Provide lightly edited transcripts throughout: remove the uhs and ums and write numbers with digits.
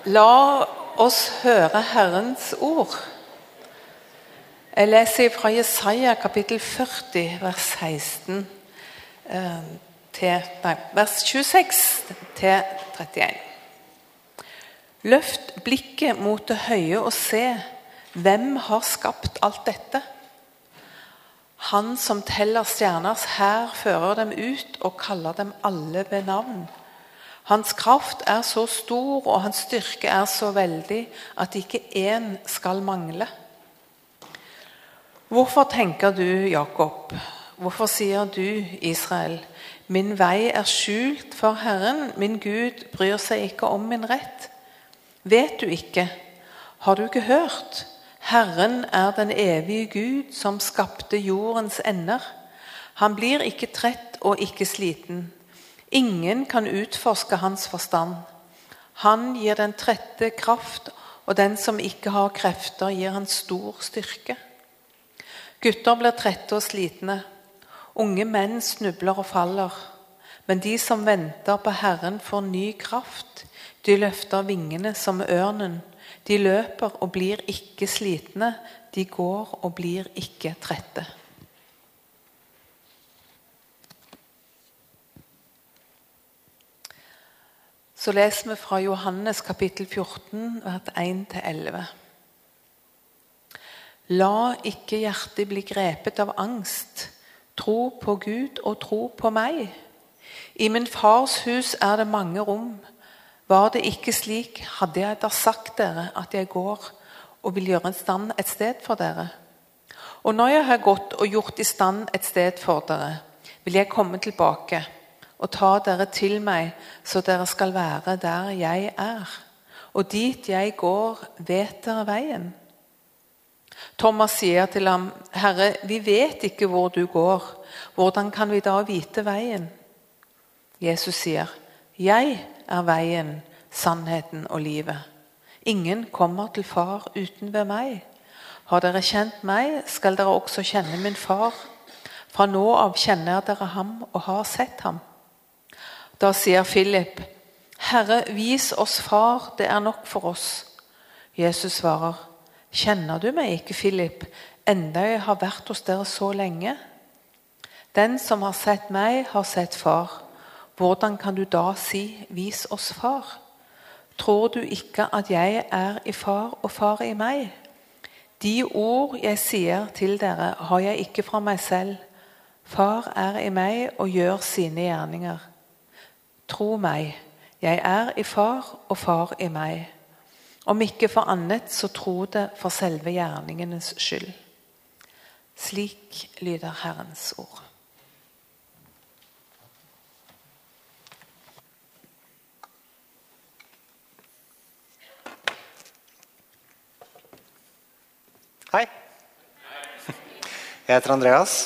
La oss høre Herrens ord. Jeg leser fra Jesaja kapittel 40, vers 16 vers 26 til 31. Løft blikket mot det høye og se, hvem har skapt alt dette? Han som teller stjerners hær fører dem ut og kaller dem alle ved navn. Hans kraft er så stor, og hans styrke er så veldig, at ikke én skal mangle. Hvorfor tenker du, Jakob? Hvorfor sier du, Israel? Min vei er skjult for Herren, min Gud bryr seg ikke om min rett. Vet du ikke? Har du ikke hørt? Herren er den evige Gud som skapte jordens ender. Han blir ikke trett og ikke sliten. Ingen kan utforske hans forstand. Han gir den trette kraft, og den som ikke har krefter gir han stor styrke. Gutter blir trette og slitne. Unge menn snubler og faller. Men de som venter på Herren får ny kraft. De løfter vingene som ørnen. De løper og blir ikke slitne. De går og blir ikke trette. Så leser vi fra Johannes kapittel 14, vers 1-11. La ikke hjertet bli grepet av angst. Tro på Gud og tro på meg. I min fars hus er det mange rom. Var det ikke slik, hadde jeg da sagt dere at jeg går og vil gjøre en stand et sted for dere. Og når jeg har gått og gjort i stand et sted for dere, vil jeg komme tilbake og ta dere til meg, så dere skal være der jeg er. Og dit jeg går, vet dere veien. Thomas sier til ham, Herre, vi vet ikke hvor du går. Hvordan kan vi da vite veien? Jesus sier, jeg er veien, sannheten og livet. Ingen kommer til far uten ved meg. Har dere kjent meg, skal dere også kjenne min far. Fra nå av kjenner dere ham og har sett ham. Da sier Philip, Herre, vis oss far, det er nok for oss. Jesus svarer, kjenner du meg ikke, Philip, enda jeg har vært hos dere så lenge? Den som har sett meg, har sett far. Hvordan kan du da si, vis oss far? Tror du ikke at jeg er i far og far i meg? De ord jeg sier til dere, har jeg ikke fra meg selv. Far er i meg og gjør sine gjerninger. Tro meg, jeg er i far og far i meg. Om ikke for annet, så tro det for selve gjerningenes skyld. Slik lyder Herrens ord. Hei. Jeg heter Andreas.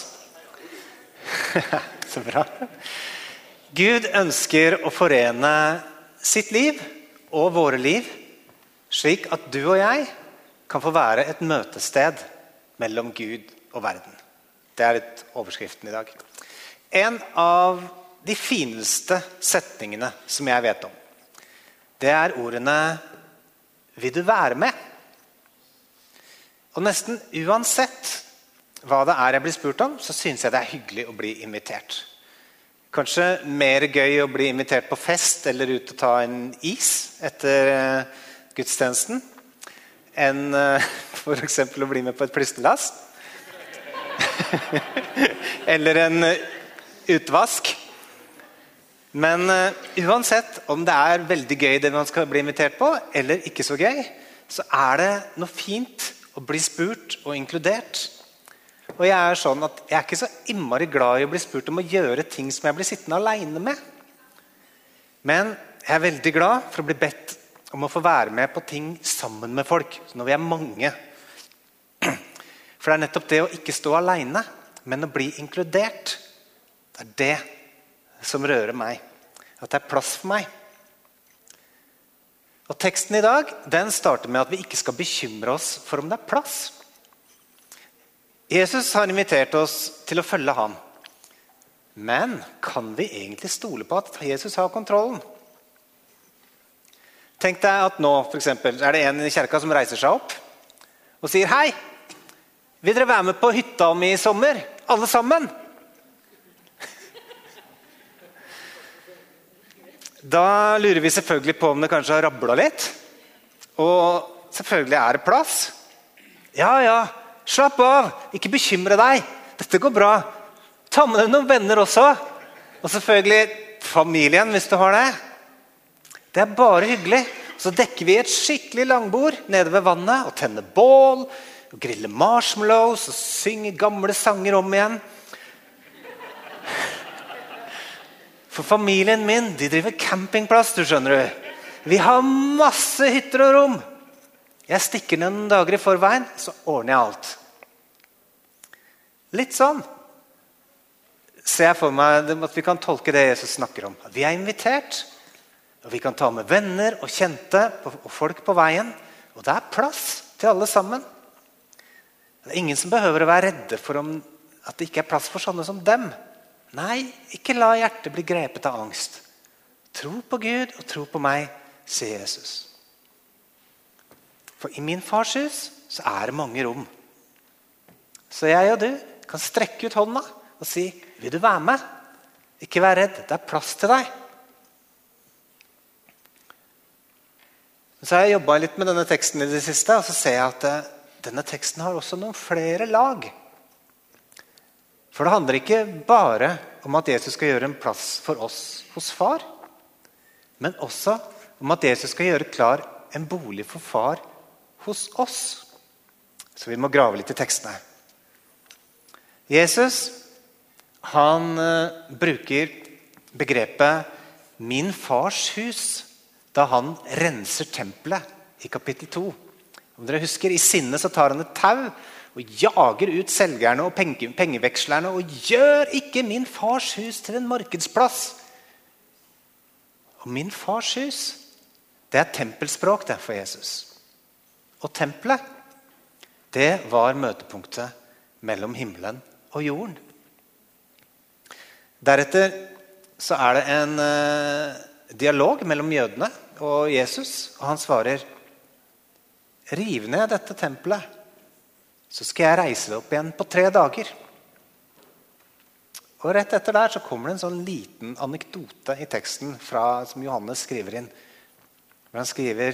Så bra. Gud ønsker å forene sitt liv og våre liv, slik at du og jeg kan få være et møtested mellom Gud og verden. Det er litt overskriften i dag. En av de fineste setningene som jeg vet om, det er ordene «Vil du være med?» Og nesten uansett hva det er jeg blir spurt om, så synes jeg det er hyggelig å bli invitert. Kanskje mer gøy å bli invitert på fest eller ut og ta en is etter gudstjenesten, enn for eksempel å bli med på et plystelass. Eller en utvask. Men uansett om det er veldig gøy det man skal bli invitert på, eller ikke så gøy, så er det noe fint å bli spurt og inkludert. Og jeg er sånn at jeg er ikke så innmari glad i å bli spurt om å gjøre ting som jeg blir sittende alene med. Men jeg er veldig glad for å bli bedt om å få være med på ting sammen med folk, når vi er mange. For det er nettopp det å ikke stå alene, men å bli inkludert. Det er det som rører meg. At det er plass for meg. Og teksten i dag, den starter med at vi ikke skal bekymre oss for om det er plass. Jesus har invitert oss til å følge ham. Men kan vi egentlig stole på at Jesus har kontrollen? Tenk deg at nå, for eksempel, det en i kirka som reiser seg opp og sier, hei, vil dere være med på hytta mi i sommer? Alle sammen? Da lurer vi selvfølgelig på om det kanskje har rabblet litt. Og selvfølgelig det plass. Ja, slapp av, ikke bekymre deg. Dette går bra. Ta med deg noen venner også. Og selvfølgelig familien, hvis du har det. Det bare hyggelig. Så dekker vi et skikkelig langbord nede ved vannet og tenner bål og griller marshmallows og synger gamle sanger om igjen. For familien min, de driver campingplass, du skjønner du. Vi har masse hytter og rom. Jeg stikker ned noen dager i forveien, så ordner jeg alt. Litt sånn ser jeg for meg at vi kan tolke det Jesus snakker om. Vi invitert, og vi kan ta med venner og kjente og folk på veien, og det plass til alle sammen. Det ingen som behøver å være redde for at det ikke plass for sånne som dem. Nei, ikke la hjertet bli grepet av angst. Tro på Gud og tro på meg, sier Jesus. For i min fars hus så det mange rom. Så jeg og du kan strekke ut hånda og si, vil du være med? Ikke vær redd, det plass til deg. Så har jeg jobbet litt med denne teksten i det siste, og så ser jeg at denne teksten har også noen flere lag. For det handler ikke bare om at Jesus skal gjøre en plass for oss hos far, men også om at Jesus skal gjøre klar en bolig for far hos oss. Så vi må grave litt i tekstene. Jesus, han bruker begrepet «min fars hus» da han renser tempelet i kapittel 2. Om dere husker, i sinne så tar han et tau og jager ut selgerne og pengevekslerne og gjør ikke min fars hus til en markedsplass. Og min fars hus, det tempelspråk det for Jesus. Og tempelet, det var møtepunktet mellom himmelen og jorden. Deretter så det en dialog mellom jødene og Jesus, og han svarer, riv ned dette tempelet, så skal jeg reise det opp igjen på 3 dager. Og rett etter der så kommer det en sånn liten anekdote i teksten som Johannes skriver inn. Hvor han skriver,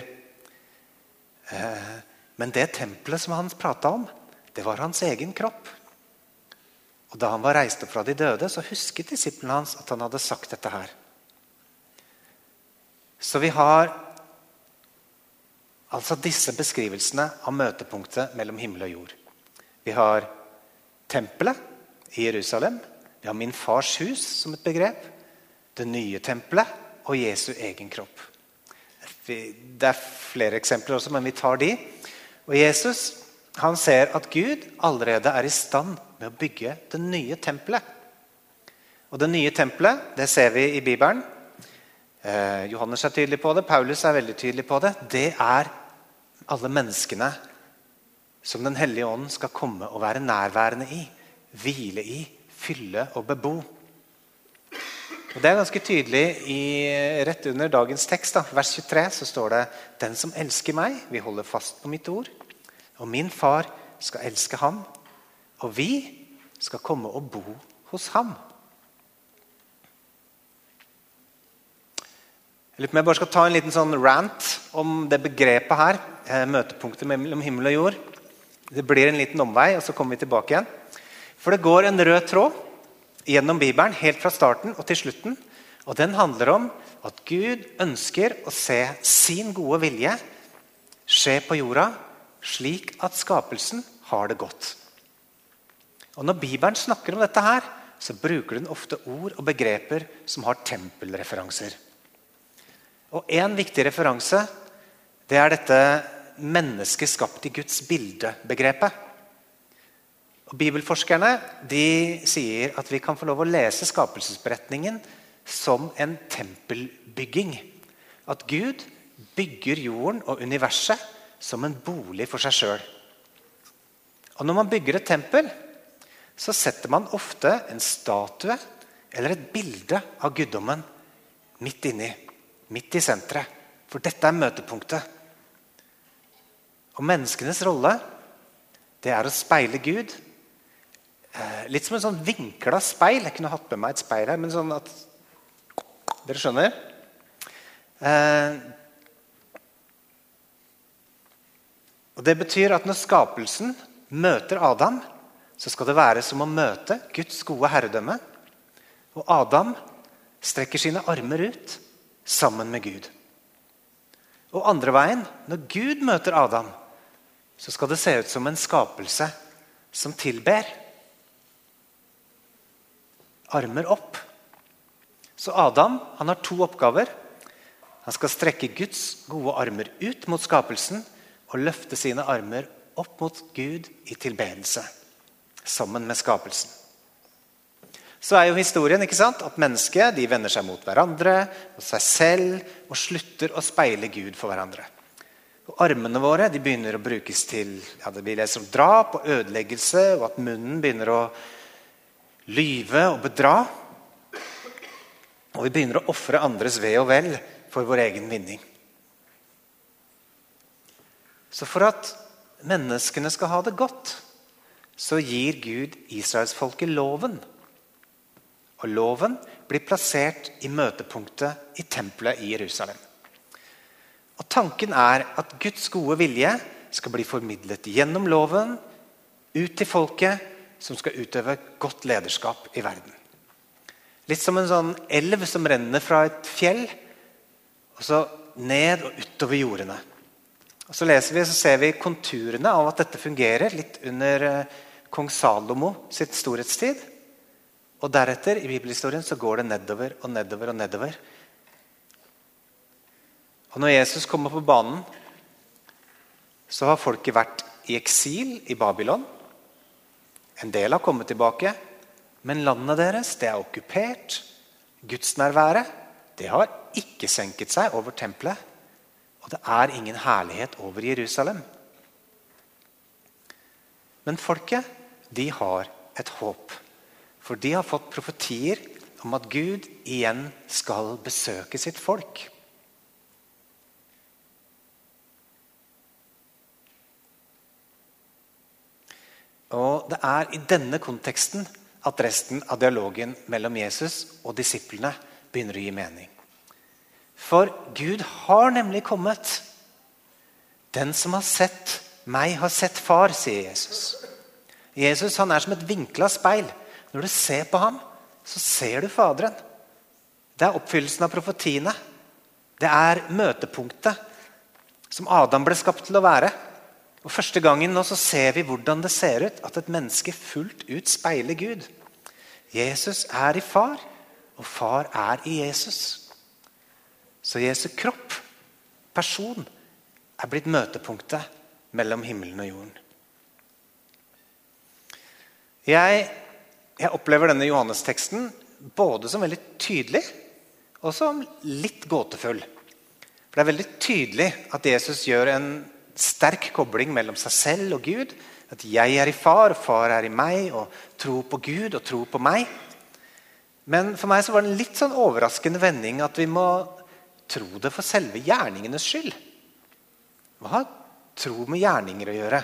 men det tempelet som han pratet om, det var hans egen kropp. Og da han var reist opp fra de døde, så husket disiplene hans at han hadde sagt dette her. Så vi har altså disse beskrivelsene av møtepunktet mellom himmel og jord. Vi har tempelet i Jerusalem. Vi har min fars hus som et begrep. Det nye tempelet og Jesu egen kropp. Det flere eksempler også, men vi tar de. Og Jesus, han ser at Gud allerede i stand med å bygge det nye tempelet. Og det nye tempelet, det ser vi i Bibelen. Johannes tydelig på det, Paulus veldig tydelig på det. Det alle menneskene som den hellige ånden skal komme og være nærværende i, hvile i, fylle og bebo. Og det ganske tydelig rett under dagens tekst, vers 23, så står det, den som elsker meg, vil holde fast på mitt ord, og min far skal elske ham, og vi skal komme og bo hos ham. Jeg lurer på om jeg bare skal ta en liten sånn rant om det begrepet her, møtepunktet mellom himmel og jord. Det blir en liten omvei, og så kommer vi tilbake igjen. For det går en rød tråd gjennom Bibelen, helt fra starten og til slutten, og den handler om at Gud ønsker å se sin gode vilje skje på jorda, slik at skapelsen har det godt. Og når Bibelen snakker om dette her, så bruker den ofte ord og begreper som har tempelreferanser. Og en viktig referanse, det dette mennesket skapt i Guds bilde-begrepet. Og bibelforskerne, de sier at vi kan få lov å lese skapelsesberetningen som en tempelbygging. At Gud bygger jorden og universet som en bolig for seg selv. Og når man bygger et tempel, så setter man ofte en statue eller et bilde av guddommen midt i sentret. For dette møtepunktet. Og menneskenes rolle, det å speile Gud. Litt som en sånn vinklet speil. Jeg kunne hatt med meg et speil her, men sånn at dere skjønner. Og det betyr at når skapelsen møter Adam, så skal det være som å møte Guds gode herredømme. Og Adam strekker sine armer ut sammen med Gud. Og andre veien, når Gud møter Adam, så skal det se ut som en skapelse som tilber. Armer opp. Så Adam, han har 2 oppgaver. Han skal strekke Guds gode armer ut mot skapelsen og løfte sine armer opp mot Gud i tilbedelse, sammen med skapelsen. Så jo historien, ikke sant? At mennesket, de vender seg mot hverandre og seg selv og slutter å speile Gud for hverandre. Og armene våre, de begynner å brukes til, det blir det som drap og ødeleggelse, og at munnen begynner å lyve og bedra. Og vi begynner å offre andres ve og vel for vår egen vinning. Så for at menneskene skal ha det godt, så gir Gud Israelsfolket loven. Og loven blir plassert i møtepunktet i tempelet i Jerusalem. Og tanken at Guds gode vilje skal bli formidlet gjennom loven ut til folket som skal utøve godt lederskap i verden. Litt som en sånn elv som renner fra et fjell, og så ned og utover jordene. Og så ser vi konturene av at dette fungerer litt under kong Salomo sitt storhetstid. Og deretter i bibelhistorien så går det nedover og nedover og nedover. Og når Jesus kommer på banen, så har folket vært i eksil i Babylon. En del har kommet tilbake, men landet deres, det okkupert. Gudsnærværet, det har ikke senket seg over tempelet. Og det ingen herlighet over Jerusalem. Men folket, de har et håp. For de har fått profetier om at Gud igjen skal besøke sitt folk. Og det i denne konteksten at resten av dialogen mellom Jesus og disiplene begynner å gi mening. For Gud har nemlig kommet. Den som har sett meg, har sett far, sier Jesus. Jesus han som et vinklet speil. Når du ser på ham, så ser du Faderen. Det oppfyllelsen av profetiene. Det møtepunktet som Adam ble skapt til å være. Og første gangen nå så ser vi hvordan det ser ut at et menneske fullt ut speiler Gud. Jesus i far, og far i Jesus. Så Jesu kropp, person, blitt møtepunktet mellom himmelen og jorden. Jeg opplever denne Johannes-teksten både som veldig tydelig og som litt gåtefull. For det veldig tydelig at Jesus gjør en sterk kobling mellom seg selv og Gud. At jeg i far, og far i meg, og tro på Gud og tro på meg. Men for meg så var det en litt sånn overraskende vending at vi må tro det for selve gjerningenes skyld. Hva har tro med gjerninger å gjøre?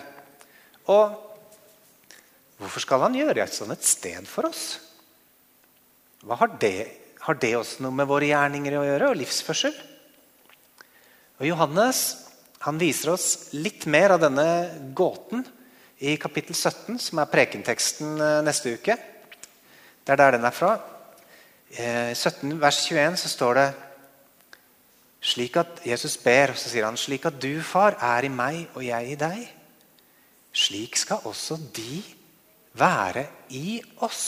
Og hvorfor skal han gjøre et sånt et sted for oss? Hva har det også noe med våre gjerninger å gjøre, og livsførsel? Og Johannes, han viser oss litt mer av denne gåten i kapittel 17, som prekenteksten neste uke. Det der den fra. I 17 vers 21 så står det slik at Jesus ber, og så sier han, slik at du, far, i meg og jeg i deg, slik skal også de være i oss.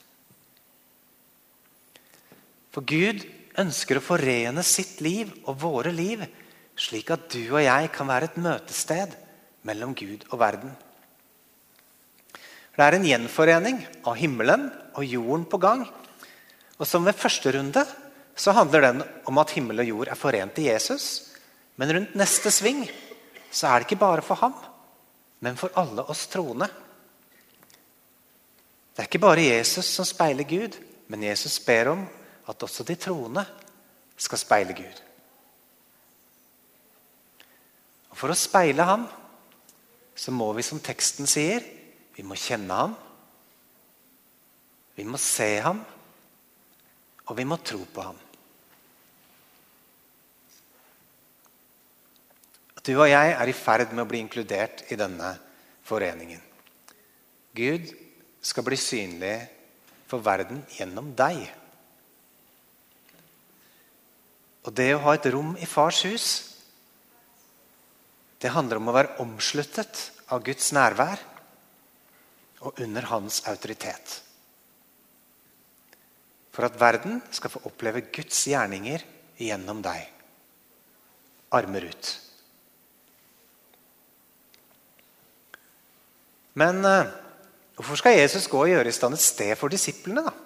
For Gud ønsker å forene sitt liv og våre liv, slik at du og jeg kan være et møtested mellom Gud og verden. Det en gjenforening av himmelen og jorden på gang, og som ved første runde, så handler den om at himmel og jord forent i Jesus. Men rundt neste sving så det ikke bare for ham, men for alle oss troende. Det ikke bare Jesus som speiler Gud, men Jesus ber om at også de troende skal speile Gud. For å speile ham, så må vi, som teksten sier, vi må kjenne ham, vi må se ham, og vi må tro på ham. Du og jeg er i ferd med å bli inkludert i denne foreningen. Gud skal bli synlig for verden gjennom deg. Og det å ha et rom i fars hus, det handler om å være omsluttet av Guds nærvær og under hans autoritet. For at verden skal få oppleve Guds gjerninger gjennom deg. Armer ut. Men hvorfor skal Jesus gå og gjøre i stand et sted for disiplene da?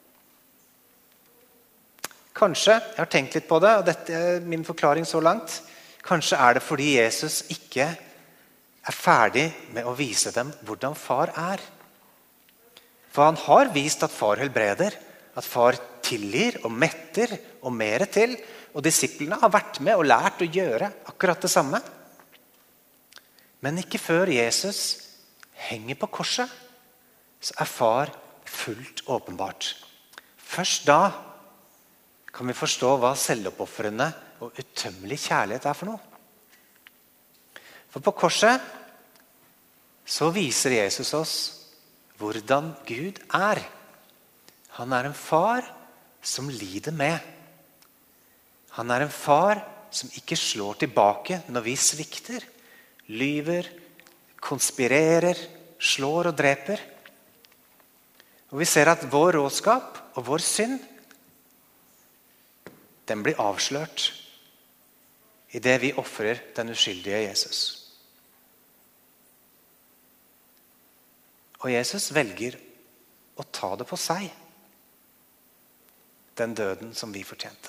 Kanskje, jeg har tenkt litt på det, og dette er min forklaring så langt, kanskje er det fordi Jesus ikke er ferdig med å vise dem hvordan far er. For han har vist at far helbreder, at far tilgir og metter og mer til, og disiplene har vært med og lært å gjøre akkurat det samme. Men ikke før Jesus henger på korset, så er far fullt åpenbart. Først da kan vi forstå hva selvoppofrende og utømmelig kjærlighet er for noe. For på korset så viser Jesus oss hvordan Gud er. Han er en far som lider med. Han er en far som ikke slår tilbake når vi svikter, lyver, konspirerer, slår og dreper. Og vi ser at vår råskap og vår synd, den blir avslørt i det vi offrer den uskyldige Jesus. Og Jesus velger å ta det på seg, den døden som vi fortjente.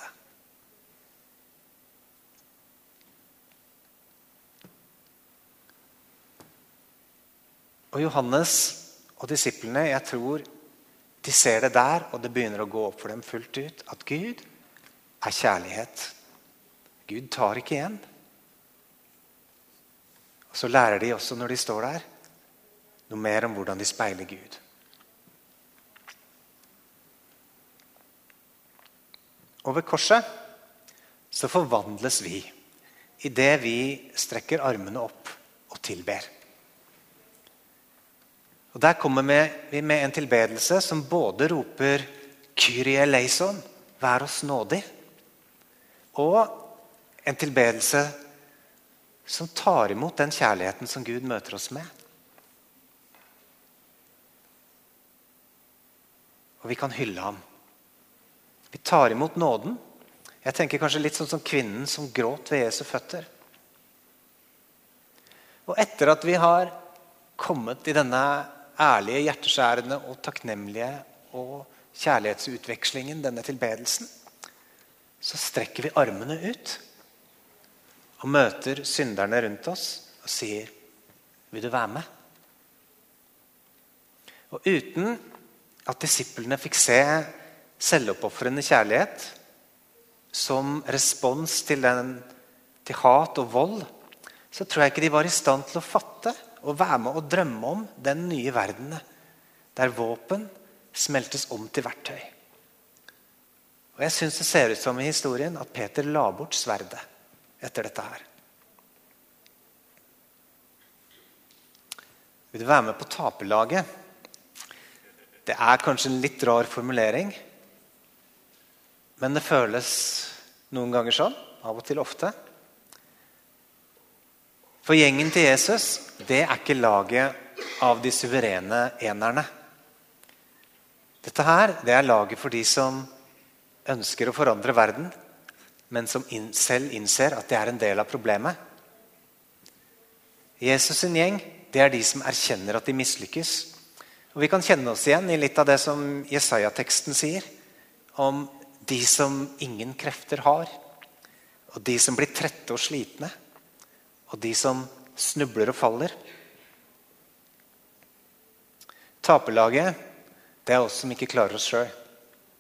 Og Johannes og disiplene, jeg tror de ser det der, og det begynner å gå opp for dem fullt ut, at Gud er kjærlighet. Gud tar ikke igjen. Og så lærer de også når de står der, noe mer om hvordan de speiler Gud. Og ved korset så forvandles vi i det vi strekker armene opp og tilber. Og der kommer vi med en tilbedelse som både roper Kyrie eleison, vær oss nådig, og en tilbedelse som tar imot den kjærligheten som Gud møter oss med. Og vi kan hylle ham. Vi tar imot nåden. Jeg tenker kanskje litt sånn som kvinnen som gråt ved Jesu føtter. Og etter at vi har kommet i denne ærlige, hjerteskjærende og takknemlige og kjærlighetsutvekslingen, denne tilbedelsen, så strekker vi armene ut og møter synderne rundt oss og sier, vil du være med? Og uten at disiplene fikk se selvoppofrende kjærlighet som respons til hat og vold, så tror jeg ikke de var i stand til å fatte og være med og drømme om den nye verdenen der våpen smeltes om til verktøy. Og jeg synes det ser ut som i historien at Peter la bort sverdet etter dette her. Vil du være med på taperlaget? Det er kanskje en litt rar formulering, men det føles noen ganger sånn, av og til ofte. For gjengen til Jesus, det er ikke laget av de suverene enerne. Dette her, det er laget for de som ønsker å forandre verden, men som selv innser at det er en del av problemet. Jesus sin gjeng, det er de som erkjenner at de mislykkes. Og vi kan kjenne oss igjen i litt av det som Jesaja-teksten sier, om de som ingen krefter har, og de som blir trette og slitne, og de som snubler og faller. Taperlaget, det er oss som ikke klarer oss selv.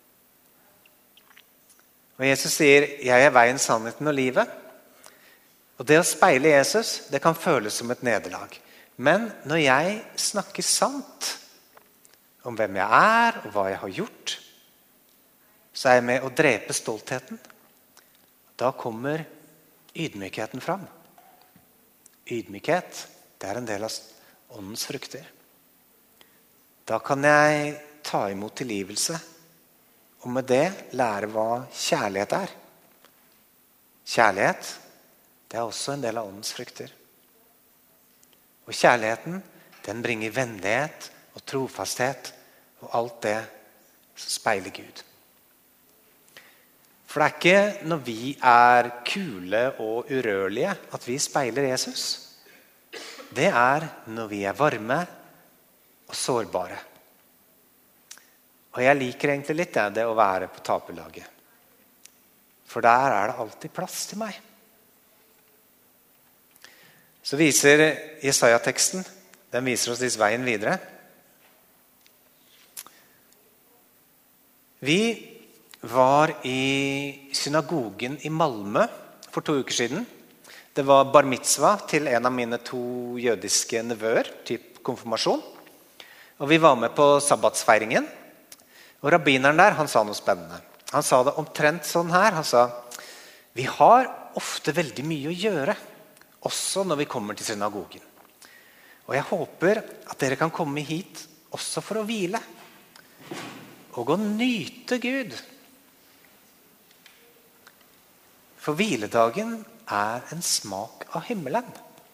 Og Jesus sier, jeg er veien, sannheten og livet. Og det å speile Jesus, det kan føles som et nederlag. Men når jeg snakker sant om hvem jeg er og hva jeg har gjort, så er jeg med å drepe stoltheten. Da kommer ydmykheten fram. Ydmykhet, det er en del av åndens frukter. Da kan jeg ta imot tilgivelse, og med det lære hva kjærlighet er. Kjærlighet, det er også en del av åndens frukter. Og kjærligheten, den bringer vennlighet og trofasthet og alt det som speiler Gud. For det er ikke når vi er kule og urørlige at vi speiler Jesus. Det er når vi er varme og sårbare. Og jeg liker egentlig litt det å være på taperlaget. For der er det alltid plass til meg. Så viser Jesaja-teksten, den viser oss veien videre. Vi var i synagogen i Malmö for 2 uker siden. Det var bar mitzvah til en av mine 2 jødiske nevøer, typ konfirmasjon. Og vi var med på sabbatsfeiringen. Og rabbineren der, han sa noe spennende. Han sa det omtrent sånn her. Han sa, vi har ofte veldig mye å gjøre, også når vi kommer til synagogen. Og jeg håper at dere kan komme hit også for å hvile. Og å nyte Gud. For hviledagen er en smak av himmelen.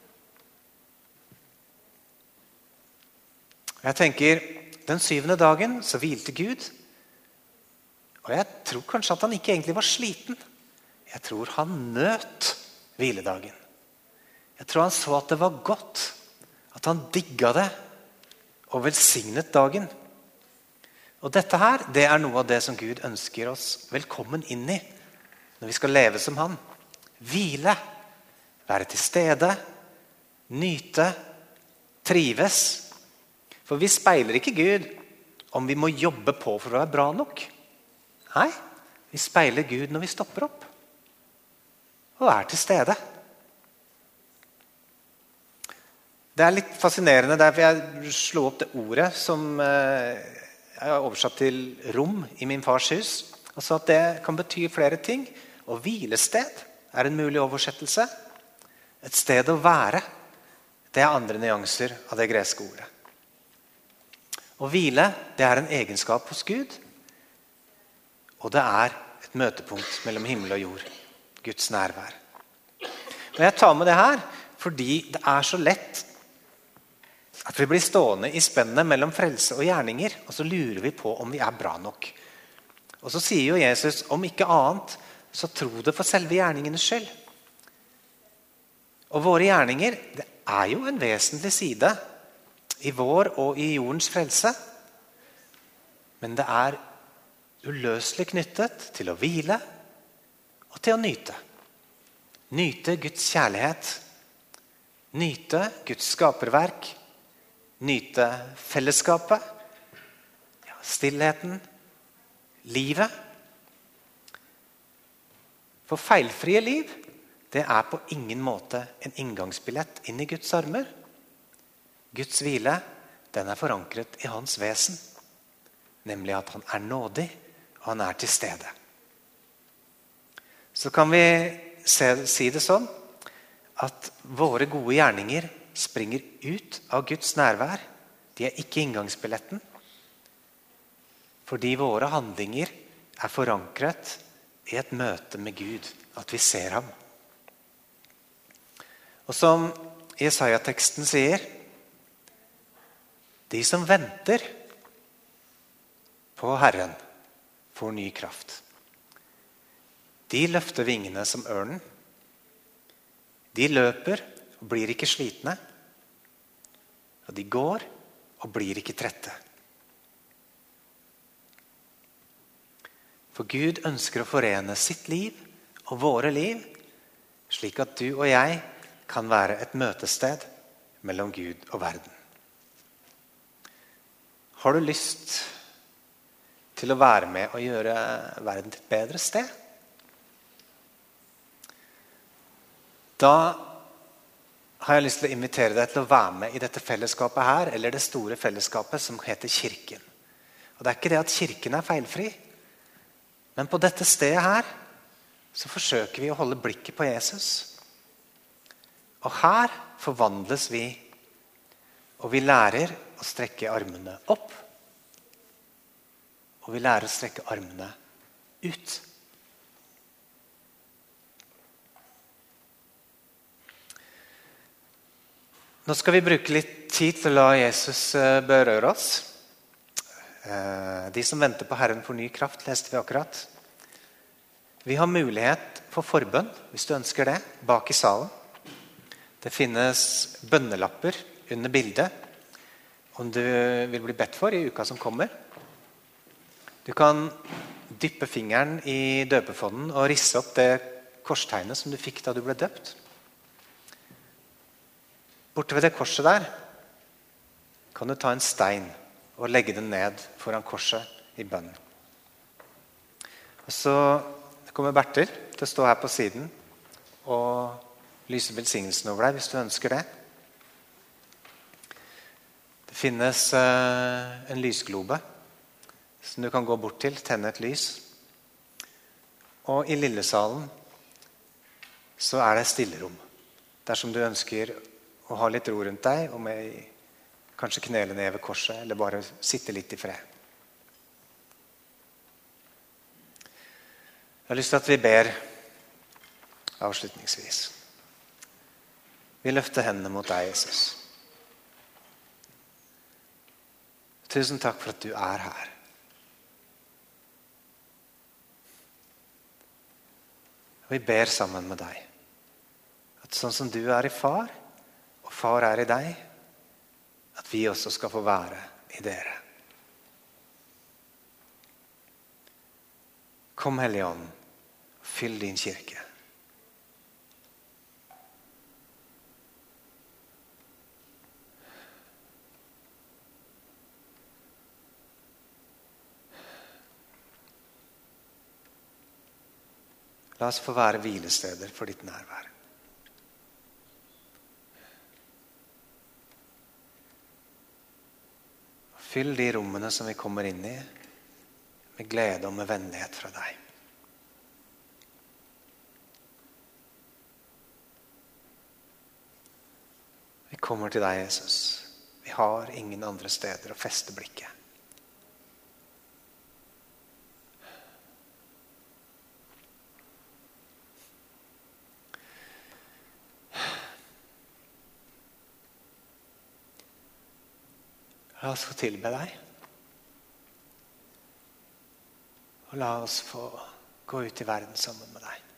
Jeg tenker, den 7. dagen så hvilte Gud. Og jeg tror kanskje at han ikke egentlig var sliten. Jeg tror han nøt hviledagen. Jeg tror han så at det var godt. At han digget det og velsignet dagen. Og dette her, det er noe av det som Gud ønsker oss velkommen inn i. Når vi skal leve som han. Hvile. Være til stede. Nyte. Trives. For vi speiler ikke Gud om vi må jobbe på for å være bra nok. Nei, vi speiler Gud når vi stopper opp. Og er til stede. Det er litt fascinerende, derfor jeg slo opp det ordet som jeg har oversatt til rom i min fars hus. Og så at det kan bety flere ting. Og hvilested er en mulig oversettelse. Et sted å være. Det er andre nyanser av det greske ordet. Å hvile, det er en egenskap hos Gud. Og det er et møtepunkt mellom himmel og jord. Guds nærvær. Og jeg tar med det her fordi det er så lett at vi blir stående i spennet mellom frelse og gjerninger, og så lurer vi på om vi er bra nok. Og så sier jo Jesus, om ikke annet, så tro det for selve gjerningenes skyld. Og våre gjerninger, det er jo en vesentlig side i vår og i jordens frelse. Men det er uløselig knyttet til å hvile og til å nyte. Nyte Guds kjærlighet. Nyte Guds skaperverk. Nyte fellesskapet. Stillheten. Livet. For feilfrie liv, det er på ingen måte en inngangsbillett inn i Guds armer. Guds hvile, den er forankret i hans vesen. Nemlig at han er nådig, og han er til stede. Så kan vi si det sånn, at våre gode gjerninger springer ut av Guds nærvær. De er ikke inngangsbilletten. Fordi våre handlinger er forankret i et møte med Gud. At vi ser ham. Og som Jesaja-teksten sier, de som venter på Herren får ny kraft. De løfter vingene som ørnen. De løper og blir ikke slitne. Og de går og blir ikke trette. For Gud ønsker å forene sitt liv og våre liv, slik at du og jeg kan være et møtested mellom Gud og verden. Har du lyst til å være med og gjøre verden til et bedre sted? Da har jeg lyst til å invitere deg til å være med i dette fellesskapet her, eller det store fellesskapet som heter Kirken. Og det er ikke det at Kirken er feilfri, men på dette stedet her så forsøker vi å holde blikket på Jesus. Og her forvandles vi, og vi lærer å strekke armene opp, og vi lærer å strekke armene ut. Nå skal vi bruke litt tid til å la Jesus berøre oss. De som venter på Herren for ny kraft, leste vi akkurat. Vi har mulighet for forbønn, hvis du ønsker det, bak i salen. Det finnes bønnelapper under bildet, om du vil bli bedt for i uka som kommer. Du kan dyppe fingeren i døpefonden og risse opp det korstegnet som du fikk da du ble døpt. Borte ved det korset der kan du ta en stein og legge den ned foran korset i bønn. Og så kommer Bertil til å stå her på siden og lyse velsignelsen over deg hvis du ønsker det. Det finnes en lysglobe som du kan gå bort til, tenne et lys. Og i lillesalen så er det stillerom. Dersom du ønsker å ha litt ro rundt deg, og med kanskje knele ned ved korset, eller bare sitte litt i fred. Jeg har lyst til at vi ber avslutningsvis. Vi løfter hendene mot deg, Jesus. Tusen takk for at du er her. Vi ber sammen med deg. At sånn som du er i far, og far er i deg, at vi også skal få være i dere. Kom, Hellige Ånd, fyll din kirke. La oss få være hvilesteder for ditt nærvær. Fyll de rommene som vi kommer inn i, med glede og med vennlighet fra deg. Vi kommer til deg, Jesus. Vi har ingen andre steder å feste blikket. La oss få tilbe deg. Og la oss få gå ut i verden sammen med deg.